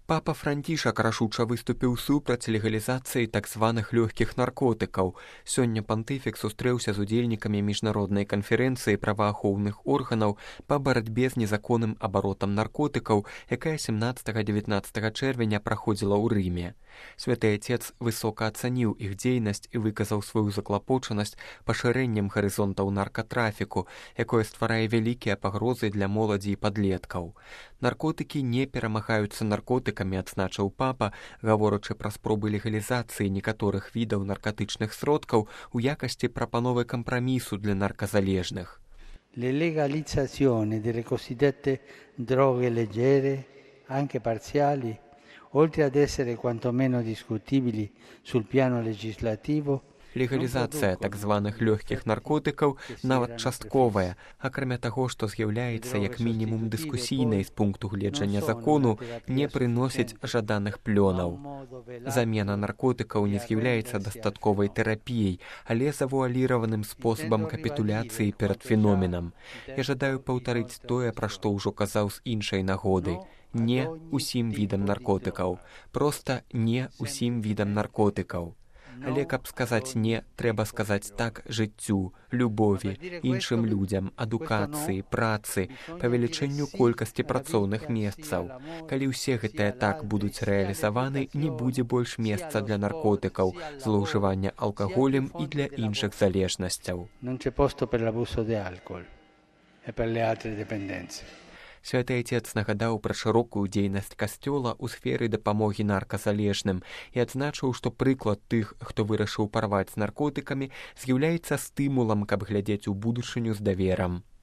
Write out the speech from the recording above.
Папа Францішак рашуча выступіў супраць легалізацыі так званых лёгкіх наркотыкаў. Сёння пантыфік сустрэўся з удзельнікамі міжнароднай канферэнцыі праваахоўных органаў па барацьбе з незаконным абаротам наркотыкаў, якая 17-19 чэрвеня праходзіла ў Рыме. Святы Отец высока ацаніў іх дзейнасць і выказаў сваю заклапочанасць пашырэннем гарызонтаў наркатрафіку, якое стварае вялікія пагрозы для моладзі і падлеткаў. Наркотыкі не перамагаюцца наркотыкамі, адзначыў папа, гаворачы пра спробы легалізацыі некаторых відаў наркатычных сродкаў у якасці прапановы кампрамісу для нарказалежных. Le legalizzazioni delle cosiddette droghe leggere, anche parziali, oltre ad essere quantomeno discutibili sul piano legislativo, Легалізацыя так званых лёгкіх наркотыкаў нават частковая, акрамя таго, што з'яўляецца як мінімум дыскусійнай з пункту гледжання закону, не прыносіць жаданых плёнаў. Замена наркотыкаў не з'яўляецца дастатковай тэрапіяй, але завуаліраваным спосабам капітуляцыі перад феноменам. Я жадаю паўтарыць тое, пра што ўжо казаў з іншай нагоды. Не ўсім відам наркотыкаў. Проста не ўсім відам наркотыкаў. Але каб сказаць «не», трэба сказаць «так» жыццю, любові, іншым людзям, адукацыі, працы, павелічэнню колькасці працоўных месцаў. Калі ўсе гэтыя «так» будуць рэалізаваны, не будзе больш месца для наркотыкаў, злоўжывання алкаголем і для іншых залежнасцяў. Святы Отец нагадаў пра шырокую дзейнасць касцёла ў сферы дапамогі нарказалежным і адзначыў, што прыклад тых, хто вырашыў парваць з наркотыкамі, з'яўляецца стымулам, каб глядзець у будучыню з даверам.